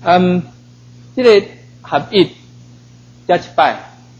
这个合一加一摆，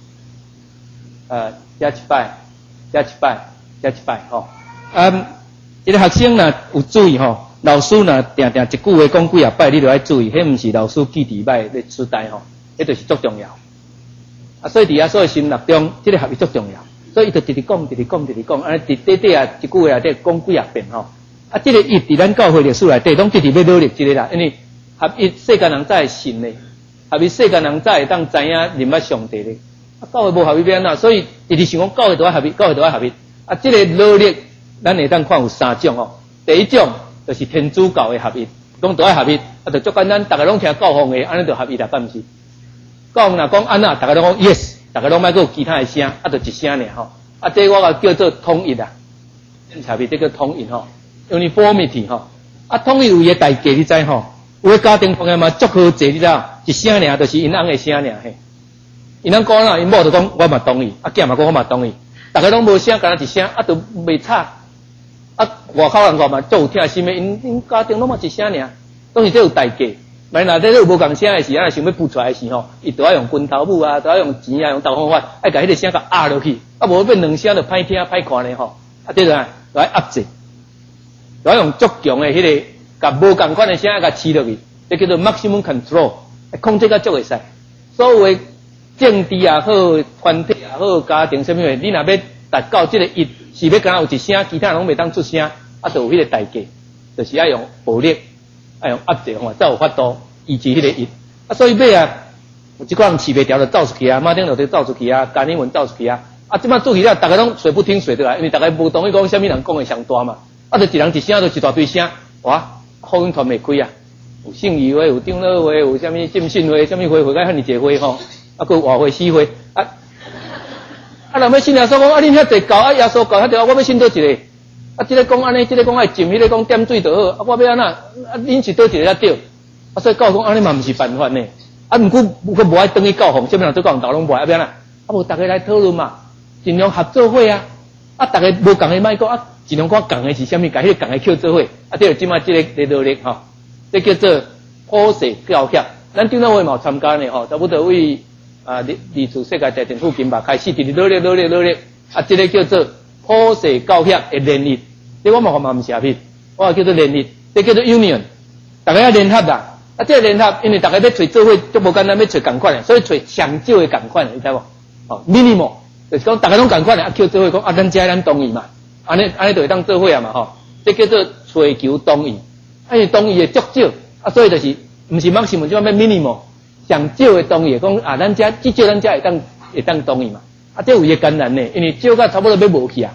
加一摆，加一摆，加一摆吼。这个学生若有注意吼，老师若定定一句话讲几啊摆，你就要注意，迄毋是老师记忆歹咧出题吼，迄就是足重要。所以伫所有心力中，这个合一足重要。所以伊就直直讲，直直讲，直直讲，安尼直直啊一句话底讲几啊遍吼。这个一伫咱教会历史内底，拢直直要努力一个啦，因为合一世间人才会信咧，合一世间人才会当知影认捌上帝咧。教会无合一变哪？所以直直想讲教会都要合一，教会都要合一。这个努力，咱会当看有3种吼。第一种就是天主教的合一，讲都要合一，就足简单，大家拢听教皇的，安尼就合一啦，敢毋是？教皇若讲安那，大家拢讲 yes， 大家拢莫有其他的声，就一声尔吼。这我个叫做统一啦，合一这个统一吼 ，uniformity 吼。统一有伊个代价，你知吼？有个家庭朋友嘛，足好济，你知道？一声尔，就是因翁的声尔嘿。因翁讲啦，因某就讲我嘛同意，囝嘛讲我嘛同意，大家拢无声，干那一声，就袂吵。外口人看嘛，足有听心的，因家庭拢嘛一声尔，当然这有代价。万若这个无共声的时，想要付出来的时吼，伊都要用拳头舞啊，都要用钱啊，用刀方法，爱甲迄个声甲压落去，无变两声就歹听歹看咧吼。这个来压制，要用足强的迄个，甲无共款的声甲饲落去，这叫做 maximum control， 控制甲足会使。所有的政治也好，团体也好，家庭什么的，你若要达到这个一，是要敢有一声，其他人拢袂当出声，就有迄个代价，就是要用暴力。要用压制方法，才有法度维持迄个一。所以尾有一个人饲袂调就走出去啊，马丁路德走出去啊，甘尼文走出去啊。即摆做起了，大家拢水不听水的来，因为大家无同意讲啥物人讲的上大嘛。就一人一声，就一大堆声，哇，福音传袂开啊。有圣义会，有长老会，有啥物浸信会，啥物会会甲遐尼济会吼，佮有活会死会。人要信耶稣讲，恁遐济教耶稣教遐济，我要信倒一个。这个讲安尼，这个讲爱浸，迄个讲点水就好。我要安那，恁是倒一个才对。所以教讲安尼嘛毋是办法呢。毋过无爱等于教皇，什么人做教皇头拢无爱，要安那？无大家来讨论嘛，尽量合作会啊。大家无共的莫讲，尽量看共的是啥物，甲迄个共的扣做伙。这就即摆这个努力吼，这叫做普世教协。咱长老会嘛有参加呢吼，差不多为历次世界大战附近吧，开始直直努力。这个叫做普世教协的联谊。这我嘛毋是合一，我叫做联谊，这叫做 union， 大家要联合啦。这个联合，因为大家要找做伙，足无简单，要找共款的，所以找上少的共款的，你知无？minimum， 就是讲大家拢共款的，叫做伙讲咱咱同意嘛，安尼就会当做伙啊嘛吼。这叫做追求同意，因为同意的足少，所以就是毋是 maximum， 就要 minimum， 上少的同意，讲咱至少咱会当同意嘛。这有一个艰难呢，因为少到差不多要无去啊。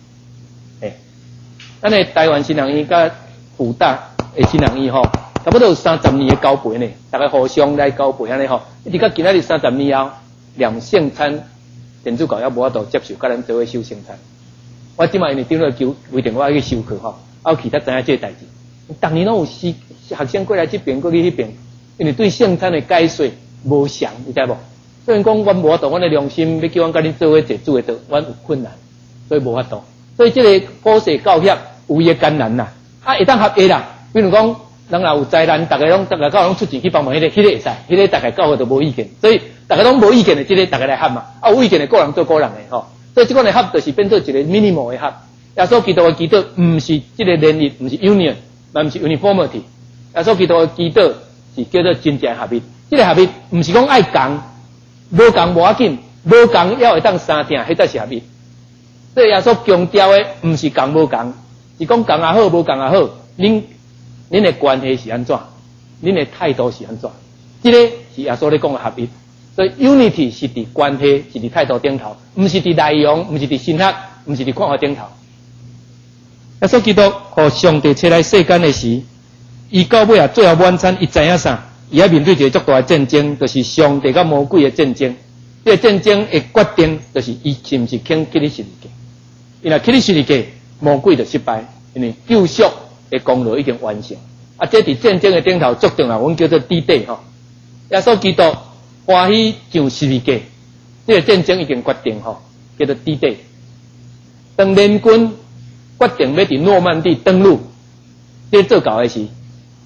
咱的台湾新人医甲辅大的新人医吼，差不多有30年的交陪呢，大家互相来交陪安尼吼。一直到今仔日30年后，连圣餐天主教也无法度接受，甲咱做伙修圣餐。我即摆因为长老求规定我要去修课吼，有其他知影这个代志。逐年拢有学生过来这边，过去迄边，因为对圣餐的解说无详，你知无？虽然讲我无法度，阮的良心要叫阮甲恁做伙坐主的道，阮有困难，所以无法度。所以这个普世教协有伊个艰难啦，会当合一啦。比如讲，人若有灾难，大家教拢出钱去帮忙，迄个会使，迄个大概教会都无意见。所以大家拢无意见的，这个大家来合嘛。有意见的，个人做个人的吼。所以这款的合就是变做一个 minimum 的合。耶稣基督的基督毋是这个联谊，毋是 union， 嘛毋是 uniformity。耶稣基督的基督是叫做真正合一。这个合一毋是讲爱共，无共无要紧，无共要会当相听，迄才是合一。所以耶稣强调的毋是共无共，是讲共也好，无共也好，恁的关系是安怎，恁的态度是安怎，这个是耶稣咧讲的合一。所以 unity 是伫关系，是伫态度顶头，毋是伫内容，毋是伫神学，毋是伫看法顶头。耶稣基督互上帝摕来世间的时，伊到尾最后晚餐，伊知影啥？伊要面对一个足大的战争，就是上帝甲魔鬼的战争。这个战争的决定，就是伊是毋是肯基督十字架。因为基督十字架，魔鬼就失败，因为救赎的功劳已经完成。这伫战争的顶头注定啦，阮叫做D-Day吼。耶稣基督欢喜上十字架，这个战争已经决定吼，叫做 D-Day。当联军决定要伫诺曼底登陆，这做到的是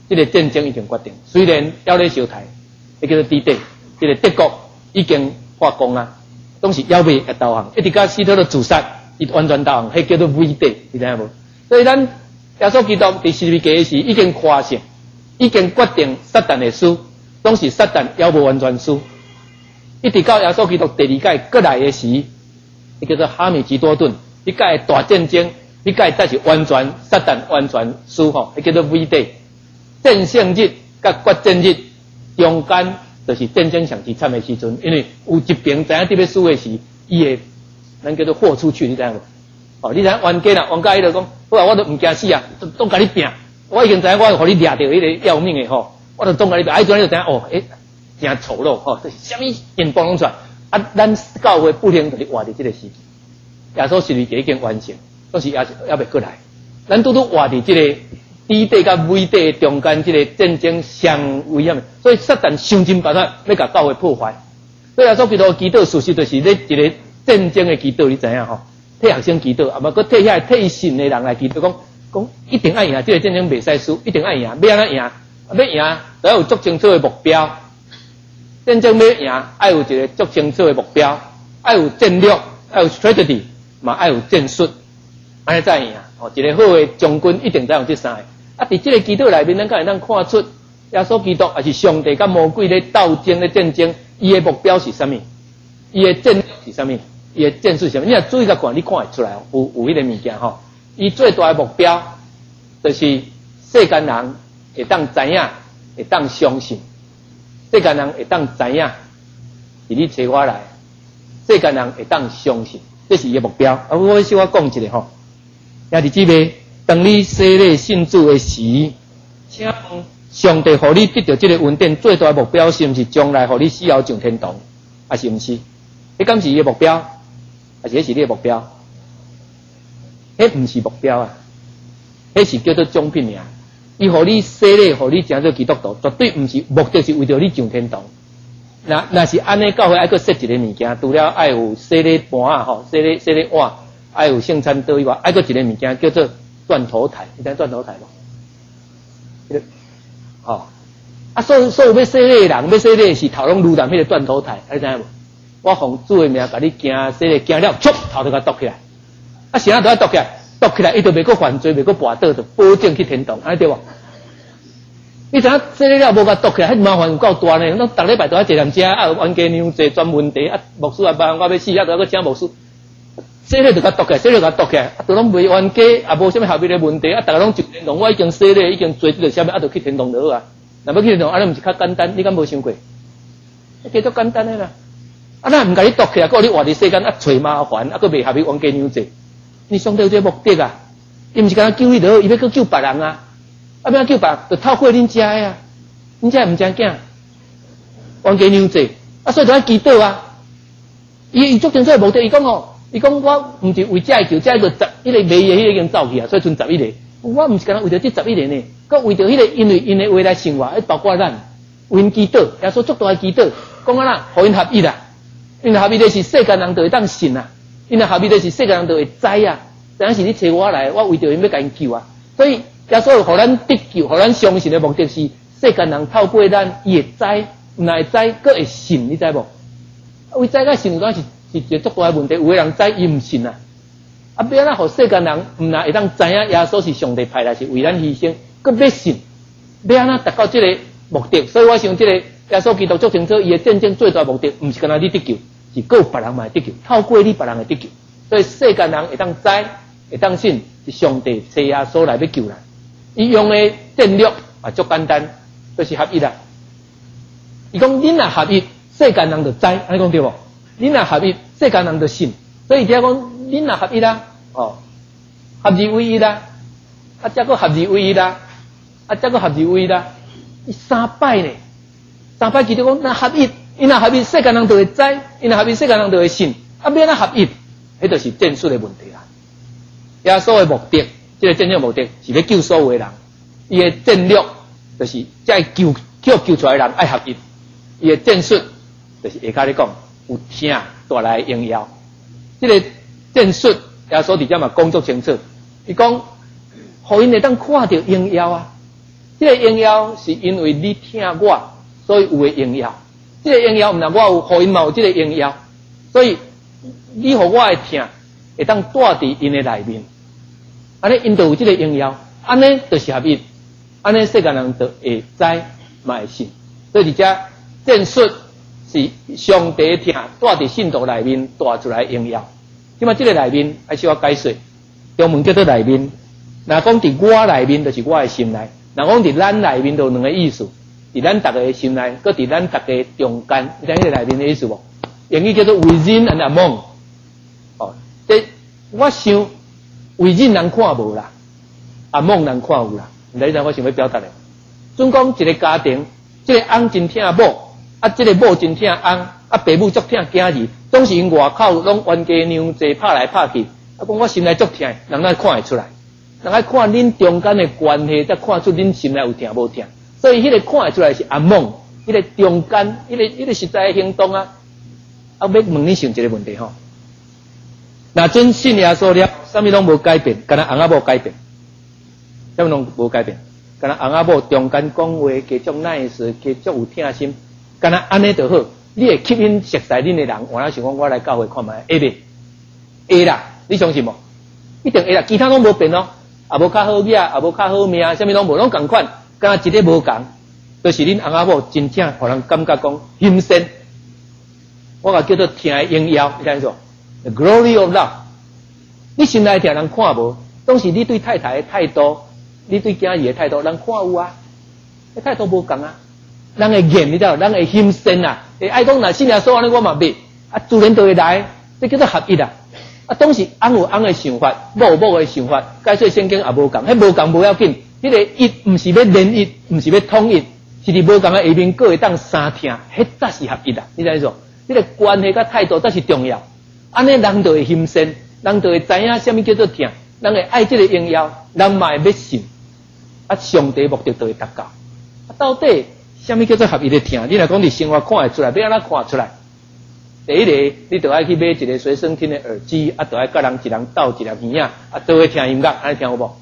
这个战争已经决定，虽然还咧小台，迄叫做D Day，这个德国已经发功啊，拢是还未投降，一直到希特勒自杀，伊完全投降，迄叫做 V Day， 你知影无？所以咱耶稣基督伫十字架的时已经夸胜，已经决定撒旦的输，拢是撒旦还无完全输，一直到耶稣基督第二届过来的时，伊叫做哈米吉多顿，迄届大战争，迄届才是完全撒旦完全输吼，迄叫做 V Day。战胜日甲决战日中间，就是战争上之惨的时阵，因为有一边知影伫要输的时，伊会咱叫做豁出去，你知影无？哦，你知影冤家啦，冤家伊就讲，好啊，我都毋惊死啊，都甲你拼，我已经知影我互你掠着迄个要命的吼，我都总甲你拼，阵你就知影哦，真丑陋吼，这是啥物阴谋拢出来？啊，咱教会不能就是活伫这个时期，耶稣十字架已经完成，都是也未过来，咱拄活伫这个。D Day 甲 V Day 中间这个战争上危险，所以撒旦想尽办法要甲教会破坏。所以耶稣基督祈祷事实就是咧一个战争的祈祷，你知影吼？替学生祈祷，啊，搁替遐替信的人来祈祷，讲一定爱赢，这个战争袂使输，一定爱赢，要安怎赢？要赢，就要有足清楚的目标。战争要赢，爱有一个足清楚的目标，爱有战略，爱有 strategy， 嘛爱有战术，安尼才赢。哦，一个好的将军一定知用这三个。啊，伫这个祈祷内面，咱敢会当看出耶稣基督也是上帝甲魔鬼咧斗争咧战争，伊的目标是啥物？伊的战略是啥物？伊的战术是啥物？你若注意甲看，你看会出来有迄个物件吼。伊最大的目标就是世间人会当知影，会当相信，世间人会当知影，是你找我来，世间人会当相信，这是伊的目标。啊，我小可讲一个吼，兄弟姊妹。当你洗礼信主的时，请上帝互你得到这个恩典，最大的目标是毋是将来互你死后上天堂，还是毋是？迄敢是伊的目标，还是迄是你的目标？迄毋是目标啊，迄是叫做奖品尔。伊互你洗礼，互你成做基督徒，绝对毋是目的是为着你上天堂。那是安尼，教会爱去设一个物件，除了爱有洗礼盘啊，吼，洗礼碗，爱有圣餐桌以外，爱个一个物件叫做断头台，你知断头台无？哦，啊，所有要洗礼的人，要洗礼是头拢撸淡迄个断头台，你知影无？我奉主的名甲你行洗礼，行了，唰头就甲剁起来，啊，谁都要剁起来，剁起来，伊就袂阁犯罪，袂阁跋倒，就保证去天堂，安尼对无？你知影洗礼了无甲剁起来，迄麻烦有够大呢。咱逐礼拜都要坐人家，啊，冤家娘坐专门地，啊，牧师啊，帮我要死，啊，都要请牧师。洗礼就甲剁起来，洗礼就甲剁起来，啊，都拢袂冤家，也无啥物后面的问题，啊，大家拢上天堂，我已经洗礼，已经做这个啥物，啊，就去天堂就好啊。若要去天堂，安尼毋是较简单？你敢无想过？叫做简单的啦。啊，咱毋甲你剁起来，搁你活伫世间啊，找麻烦，啊，搁袂合你冤家娘做。你上帝有这个目的啊？伊毋是干救你就好，伊要去救别人啊。啊，要救别人，就透过恁遮的啊，恁遮毋正囝，冤家娘做，啊，所以就要祈祷啊。伊足清楚的目的，伊讲哦。伊讲我毋是为遮求，遮个迄个卖的迄个已经走去啊，所以剩11个。我毋是干为着这11个呢，佮为着迄个，因为因的话来生活，包括咱为因祈祷，耶稣足大的祈祷，讲啊啦，互因合一啦，因为合一的是世间人就会当信啊，因为合一的是世间人就会知啊，当是你找我来，我为着因要甲因救啊，所以耶稣互咱得救，互咱相信的目的是世间人透过咱伊会知，毋会知，佮会信，你知无？为知甲信讲是一个足大的问题，有的人知伊毋信啊，啊，要咱互世间人毋但会当知影耶稣是上帝派来，是为咱牺牲，佮要信，要安怎达到这个目的？所以我想这个耶稣基督足清楚，伊的真正最大的目的，毋是干那你得救，是够别人嘛会得救，透过你别人会得救。所以世间人会当知，会当信，是上帝找耶稣来要救人。伊用的战略啊，足简单，就是合一啦。伊讲恁若合一，世间人就知，安尼讲对无？恁若合一，世间人就信，所以听讲恁若合一啦，哦，合二为一啦，啊，再个合二为一啦，啊，再个合二为一啦，伊3摆呢，3摆记得讲，那合一，因若合一，世间人就会知，因若合一，世间人就会信，啊，要咱合一，迄就是战术的问题啦。耶稣的目的，这个战争目的是要救所有的人，伊的战略就是在救出来的人爱合一，伊的战术就是下骹咧讲。有听带来荣耀，这个战术耶稣伫遮嘛工作清楚。伊讲，互因会当看到荣耀啊， 这个应邀是因为你听我，所以有的应邀。这个应邀唔係我有，互因嘛有这个应邀，所以你互我的听，会当带伫因的内面。安尼因就有这个应邀，安尼就是合一，安尼世间人就会知嘛会信。所以而且战术是上帝听带伫信徒内面带出来应邀。即嘛，这个内面还需要解说。中文叫做内面，若讲伫我内面，就是我的心内；若讲伫咱内面，就两个意思。伫咱大家的心内，搁伫咱大家中间，你知影内面的意思无？英语叫做 within and among。哦，这我想 within 人看无啦，among 人看有啦。唔知我想要表达的。总讲一个家庭，这个翁真疼某，这个某真疼翁，爸母足疼囝儿，总是因外口拢冤家娘济拍来拍去，讲我心内足疼，人哪看会出来？人爱看恁中间的关系，才看出恁心内有疼无疼。所以迄个看会出来是among，迄个中间，迄个实在的行动啊。要问你想一个问题吼，那真信耶稣了，啥物拢无改变，干那翁仔某改变，啥物拢无改变，干那翁仔某中间讲话加足 nice， 加足有疼心，干那安尼就好。你会吸引熟悉恁的人，我想讲我来教会看卖，会袂？会啦，你相信无？一定会啦，其他拢无变咯，也无较好嘢，也无较好命，啥物拢无，拢共款，干那一个无共，就是恁翁仔某真正互人感觉讲心善。我甲叫做听的应邀，你听说 ？The glory of love。你心内听人看无，当时你对太太的态度，你对囝儿的态度，人看有啊，那态度无共啊。人会严，你知道？人会心善啊，会爱讲若信耶稣安尼我嘛袂，啊自然就会来，这叫做合一啊。啊，当时翁有翁的想法，某有某的想法，解说圣经也无共，迄无共无要紧，迄个一毋是要连一，毋是要统一，是伫无共的下面各会当三听，迄才是合一啊，你知影说？这个关系甲态度才是重要，安尼人就会心善，人就会知影什么叫做疼，人会爱这个应邀，人嘛会要信，啊，上帝目的就会达到。啊，到底什么叫做合一的疼？你若讲伫生活看会出来，要安怎看出来？第一个，你就爱去买一个随身听的耳机，啊，就爱甲人一人斗一粒耳啊，啊，都会听音乐，安尼听好无？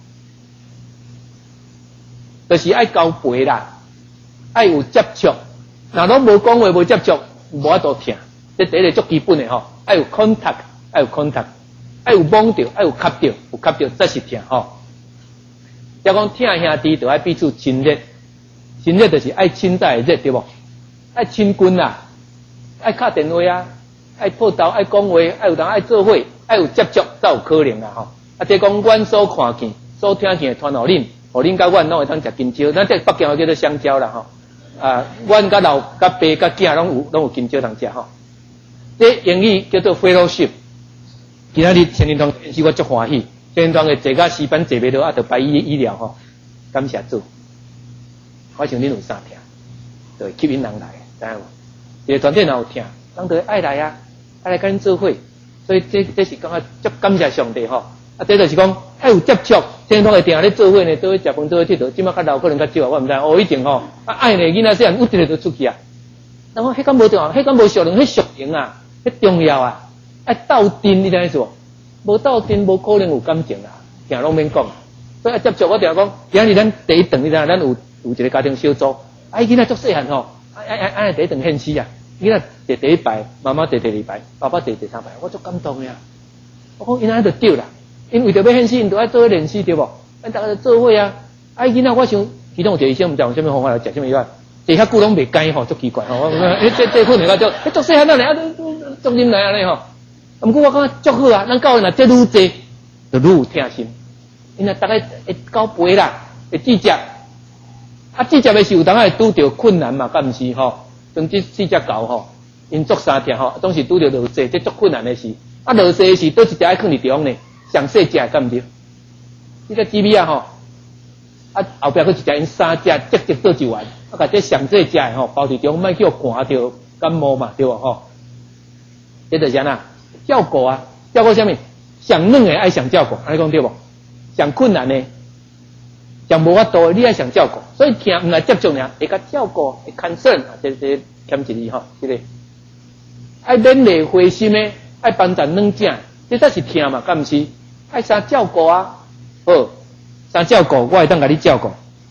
就是爱交陪啦，爱有接触，若拢无讲话无接触。无法度听，这第一个足基本的吼，爱有 contact， 爱有 contact， 爱有摸到，爱有吸到，有吸到才是听吼。要讲听兄弟，就爱彼此亲热，亲热就是爱亲才会热，对无？爱亲近啦，爱敲电话啊，爱抱头，爱讲话，爱有人爱做伙，爱有接触才有可能啦吼。啊，即讲阮所看见、所听见的传互恁，互恁甲阮拢会当食金蕉，咱这北京话叫做香蕉啦吼。啊，阮甲老、甲爸、甲囝拢有金蕉通食吼。这英语叫做 fellowship。今仔日青年堂演示我足欢喜，青年堂的坐甲时班坐袂到，啊，着排医疗吼。感谢主，我想恁有啥听，就会吸引人来，知影无？一个团体若有听，人就会爱来啊，爱来甲恁做伙。所以这是讲啊，足感谢上帝吼。啊，这就是讲爱有接触。青年堂会定咧做伙呢，做伙食饭，做伙佚佗。即马较老可能较少啊，我毋知。以前吼，啊爱呢囡仔细汉有一个就出去啊。人讲迄敢无重要，迄敢无属灵，迄属灵啊，迄重要啊。爱斗阵，你知影做？无斗阵，无可能有感情啦，听拢免讲。所以爱接触，我定讲，今日咱第一顿，你知影，咱有一个家庭小组，囡仔足细汉吼，爱第一顿献诗啊，囡仔坐第一排，妈妈坐第二排，爸爸坐第三排，我足感动呀。我讲囡仔就对啦。因为着要献诗，因着爱做伙练诗，对无？咱大家做伙啊！囡仔，我想其中有一个医生，毋知用什么方法来食什么药，坐遐久拢袂干吼，足奇怪吼！这困难个足，足细汉仔来啊，足忍耐安尼吼。毋过我感觉足好啊，咱教因若这愈济，就愈有疼心。因若大家会交陪啦，会记接。啊，记接的时候，当然会拄着困难嘛，敢毋是吼？像这四只狗吼，因足三疼吼，总是拄着落雪，这足困难的事。啊，落雪的时，倒一只爱放伫地方呢。上细只敢毋对？这个鸡尾啊吼，啊后壁佫一只因三只直直倒一丸，啊，甲这上细只吼包伫中，莫叫寒着感冒嘛，对无吼？这就是安那照顾啊，照顾啥物？上软的爱上照顾，安尼讲对无？上困难的，上无法度的，你爱上照顾，所以听毋来接触尔，会甲照顾，会 concern 啊，这欠一字吼，这个爱勉励灰心的，爱帮助软正。这才是听嘛，敢毋是？爱啥照顾啊？好，啥照顾？我会当甲你照顾。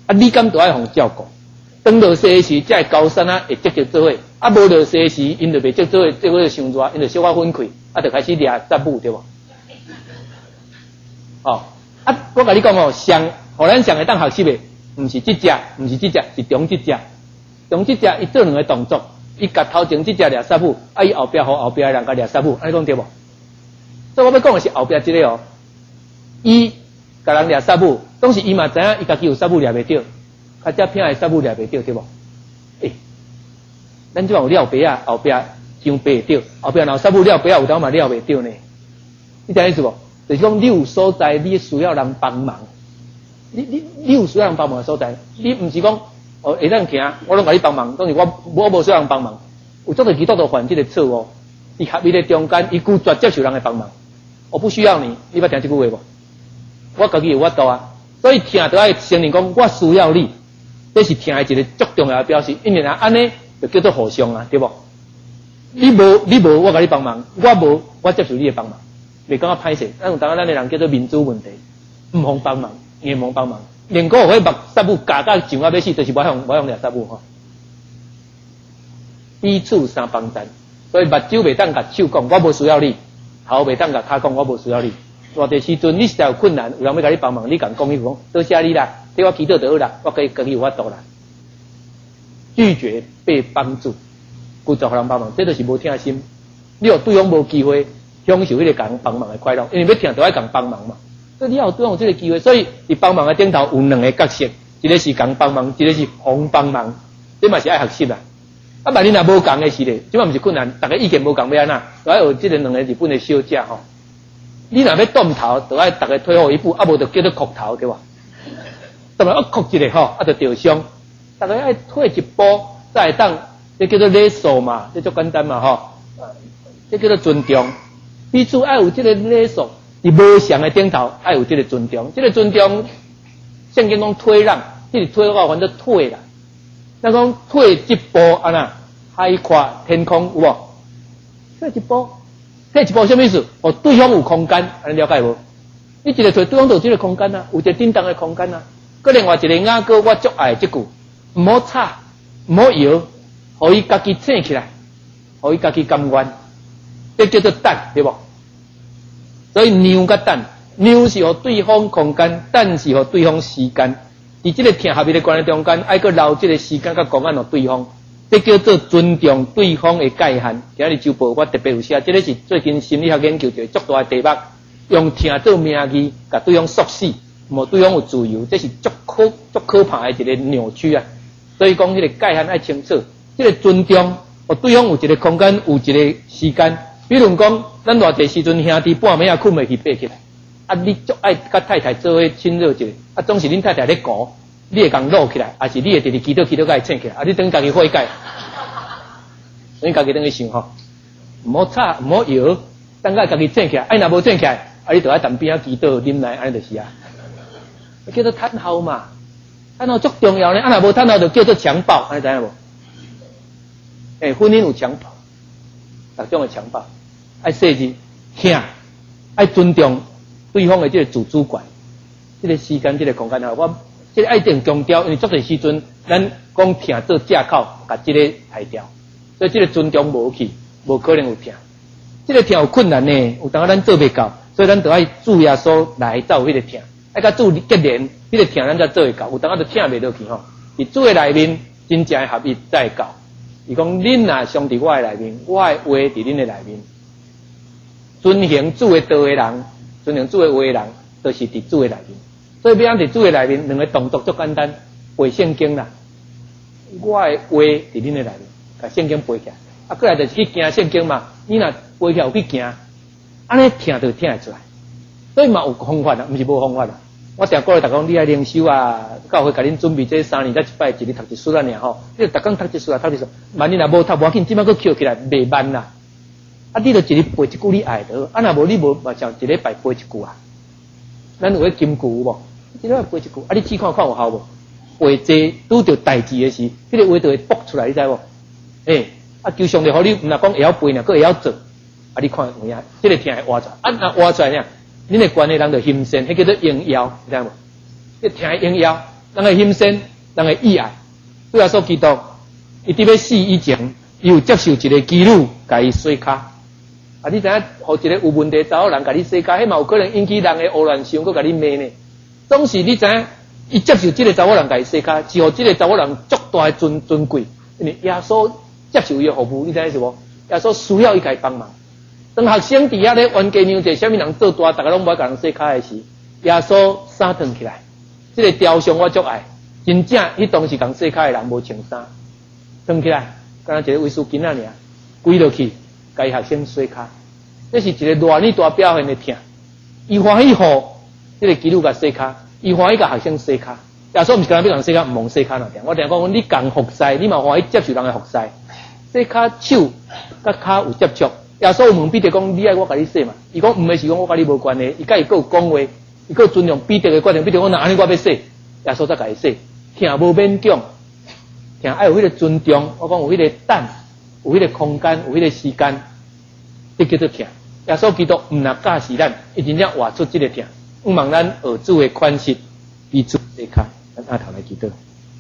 你敢都爱互照顾。当落雪时，才会高山啊会积极做伙，啊无落雪时，因就袂积极做伙，结果就伤热，因就小可分开，啊就开始掠杂物对无？哦，啊我甲你讲哦，互咱上会当学习的，毋是即只，是中即只。中即只伊做两个动作，伊甲头前即只掠杂物，啊伊后壁互后壁的人甲掠杂物，安尼讲对无？所以我要讲的是后壁即个哦，伊甲人掠杂物，当时伊嘛知影伊家己有杂物掠袂着。较只偏的杂物掠袂着，对无？咱即有了白啊，后壁伤白着，后壁若有杂物了白啊，有当嘛了袂着呢？你知影意思无？就是讲你有所在，你需要人帮忙。你有需要人帮忙的所在，你毋是讲会当行，我拢甲你帮忙，当然我无需要人帮忙。有足多基督徒犯即个错误，伊合伊咧中间，伊拒绝接受人的帮忙。我不需要你，你捌听即句话无？我家己有法度啊，所以听都爱承认讲，我需要你。这是听的一个足重要的表示，因为安尼就叫做互相啊，对不？你无，我甲你帮忙；我无，我接受你的帮忙，袂感觉歹势。咱有当咱的人叫做民主问题，唔互帮忙，硬互帮忙，连个迄目杂物夹到上啊要死，就是我用掠杂物吼。彼此相帮衬，所以目睭袂当甲手讲我无需要你，头袂当甲骹讲我无需要你。偌地时阵你实在有困难，有人要甲你帮忙，你共讲伊讲多谢你啦。对我祈祷就好啦，我可以有法度啦。拒绝被帮助，拒绝互人帮忙，这就是无听心。你有对方无机会享受迄个共帮忙的快乐，因为要听就爱共帮忙嘛。所以你要有对方有这个机会，所以伫帮忙的顶头有两个角色，一个是共帮忙，一个是互帮忙，这嘛是爱学习啦。啊，万你若无共的是咧，这嘛毋是困难，大家意见无共要安那，就爱学这个两个日本的小姐吼。你若要断头，就爱大家退后一步，啊无就叫做磕头对吧？当然，磕一个吼，就掉伤。大家爱退一步，才会当，这叫做礼数嘛，这足简单嘛吼。这叫做尊重，彼此爱有这个礼数，伫无相的顶头爱有这个尊重。这个尊重，圣经讲退让，这个退我换做退啦。咱讲退一步安那，海阔天空有无？退一步，什么意思？哦，对方有空间，安尼了解无？你一个退，对方就有这个空间啊，有一个正当的空间啊。个另外一个雅歌，我足爱这句，唔好吵，唔好摇，互伊家己醒起来，互伊家己甘愿，这叫做等，对不？所以让甲等，让是互对方空间，等是互对方时间。伫这个听合意的关系中间，爱个留这个时间甲公安互对方，这叫做尊重对方的界限。今日周报我特别有写，这个是最近心理学研究一个足大的题目，用听做名义，甲对方锁死。无对方有自由，这是足可怕的一个扭曲啊！所以讲，迄个界限爱清楚，这个尊重，对方有一个空间，有一个时间。比如讲，咱偌济时阵兄弟半暝啊困袂去爬起来，啊，你足爱甲太太做伙亲热一下，啊，总是恁太太咧顾，你会共落起来，还是你会直直祈祷甲伊醒起来，啊，你等家己悔改，你家己等去想吼，唔好吵，唔好摇，等家己醒起来，哎，若无醒起来，啊，你就爱当边啊祈祷啉奶，安尼就是啊。叫做贪好嘛，贪好足重要呢。啊，若无贪好就叫做强暴，安尼知影无？婚姻有强暴，各种的强暴，爱细致听，爱尊重对方的这个自主权，这个时间、这个空间啊，我这个爱定强调，因为足个时阵，咱讲听做借口，把这个排掉，所以这个尊重无去，无可能有听。这个听有困难呢，有当咱做袂到，所以咱就爱主耶稣来才有迄个听。爱甲主结连，迄个听咱才做会到，有当啊就听袂落去吼。伫主的内面，真正的合一才会到。伊讲恁若上伫我的内面，我的话伫恁的内面，遵行主的道的人，遵行主的话的人，都是伫主的内面。所以要安伫主的内面，两个动作足简单，背圣经啦。我的话伫恁的内面，甲圣经背起来。啊，过来就是去行圣经嘛。你若背起来有去行，安尼听就听会出来。所以嘛有方法啦，毋是无方法啦。我常鼓励大家讲，你爱灵修啊，教会甲恁准备这3年才一摆，一日读一书啊，尔吼。你逐工读一书啊，读一书。万一若无读，无要紧，即摆佫捡起来，袂慢啦。啊，你就一日背一句你爱的，啊，若无你无嘛像一礼拜背一句啊。咱有迄金句有无？一礼拜背一句，啊，你试看看有效无？背这拄着代志的时，迄个话就会爆出来，你知无？啊，求上帝互你，毋若讲会晓背呢，佫会晓做。啊，你看有影，这个听会活出来，啊，若活出来呢？恁的关系人就欣赏，迄叫做应邀，知影无？迄听应邀， 人的心生，人的意爱。主耶稣基督，伊伫要死以前，伊有接受一个基督，甲伊洗骹。啊，你知影，互一个有问题查某人甲你洗骹，迄嘛有可能引起人的胡乱想，佮甲你骂呢。总是你知影，伊接受这个查某人甲伊洗骹，是互这个查某人足大的尊贵。因为耶稣接受伊的服务，你知影是无？耶稣需要伊甲伊帮忙。当学生伫遐咧冤家娘者，啥物人做大，大家拢无爱甲人洗骹的时，耶稣衫脱起来，这个雕像我足爱，真正迄当时共洗骹的人无穿衫，脱起来，敢若一个卫生巾仔尔，跪落去，甲伊学生洗骹，这是一个偌尼大表现的疼。伊欢喜互这个基督甲洗骹，伊欢喜甲学生洗骹。耶稣毋是干那要人洗骹，毋忘洗骹那点。我定讲，你共服侍，你嘛欢喜接受人的服侍，洗骹手甲骹有接触。耶稣问彼得讲：“你爱我甲你洗嘛？”伊讲：“毋是，讲我甲你无关系。”伊甲伊佫有讲话，伊佫尊重彼得的决定。彼得讲：“那安尼我要洗。”耶稣才甲伊洗，听无勉强，听爱有迄个尊重。我讲有迄个等，有迄个空间，有迄个时间，这叫做听。耶稣基督毋若教示咱，伊真正活出这个听。毋望咱学主的款式，彼此洗骹。咱下头来祈祷。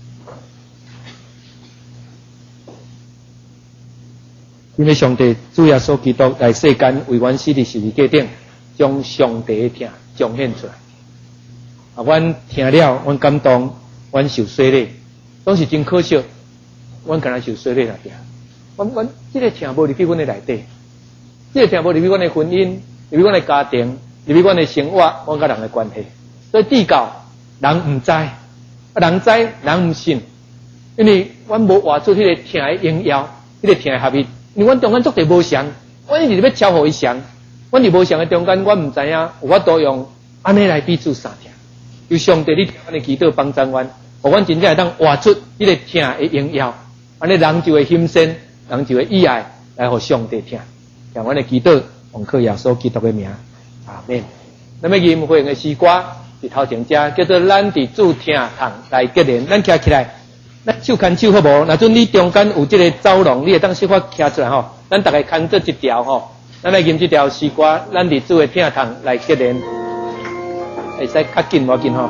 因为上帝主耶稣基督来世间为阮死伫十字架顶，将上帝的疼彰显出来。啊，阮听了，阮感动，阮受洗礼，拢是真可惜。阮敢若受洗礼那点，阮这个疼无入去阮的内底，这个疼无入去阮的婚姻，入去阮的家庭，入去阮的生活，阮甲人的关系。所以至到人毋知，人知人毋信，因为阮无活出迄个疼的荣耀，迄个疼的合一。因为阮中间足地无相，阮一直要超互伊相，阮伫无相的中间，阮毋知影有法度用安尼来彼此相听。有上帝你听阮的祈祷帮助阮，互阮真正会当活出迄个听的荣耀，安尼人就会欣赏，人就会意爱来互上帝听。听阮的祈祷，奉靠耶稣基督的名，阿门。那么吟会的诗歌是头前者叫做咱伫主听堂来结连，咱站起来。咱手牵手好无？若准你中间有这个走廊，你会当小可徛出来吼。咱大家牵做一条吼，咱来吟这条诗歌，咱伫主的听堂来结连，会使较紧无紧吼。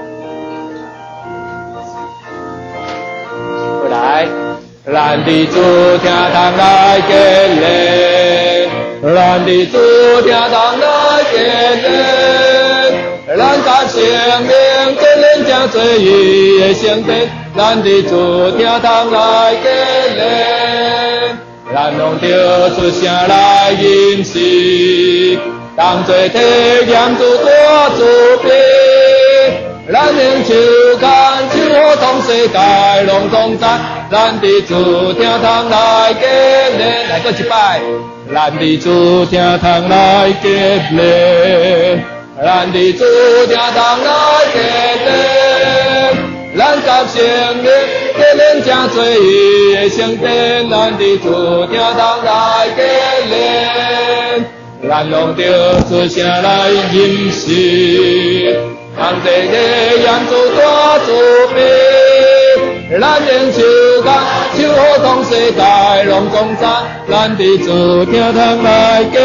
来，咱伫主听堂来结连，咱伫主听堂来结连，咱甲生命结连正做伊的圣殿。咱伫主听堂来结连，咱用着出声来吟诗，当作体验主大慈悲。咱用手牵手互通世界拢总知，咱伫主听堂来结连，来过一摆，咱伫主听堂来结连，咱伫主听堂来结连。咱甲生命结连正做伊的圣殿，咱伫主听堂来结连，咱用着出声来吟诗，当作体验主大慈悲。咱用手牵手互通世界拢总知，咱伫主听堂来结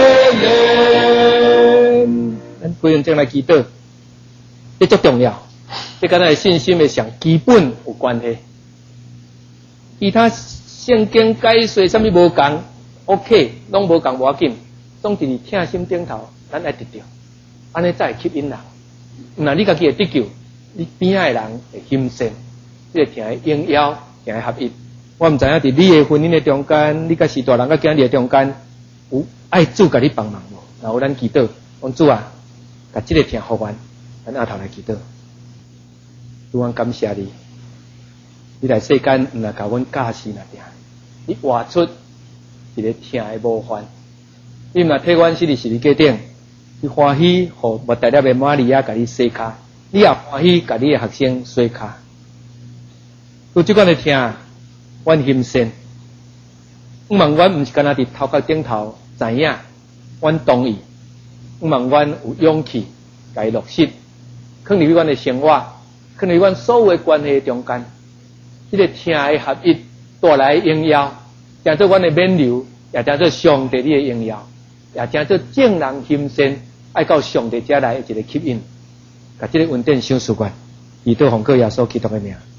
连。咱归用正来祈祷，这足重要。这跟咱信心的上基本有关系，其他圣经解说啥物无共 ，OK， 拢无共无要紧，总是听心顶头，咱爱得着，安尼才会吸引人。那你家己会得救，你边仔的人会欣赏，这个听的荣耀，听的合一。我毋知影伫你的婚姻的中间，你甲是大人甲囝儿的中间，有爱主甲你帮忙无？然后咱祈祷，讲主啊，甲这个听互阮，咱下头来祈祷。主，阮感谢你，你来世间毋来甲阮教示那点，你活出一个听的模范。你毋来替阮死伫十字架顶，你欢喜互莫大粒的玛利亚甲你洗骹，你也欢喜甲你的学生洗骹。有即款的听，阮欣赏。毋望阮毋是干那伫头壳顶头知影，阮同意。毋望阮有勇气甲伊落实，放入去阮的生活。可能阮所有的关系中间，这个听的合一带来荣耀，成做阮的免流，也成做上帝你的荣耀，也成做正人欣赏，爱到上帝遮来一个吸引，甲这个稳定小事关， 以对奉告耶稣基督的名。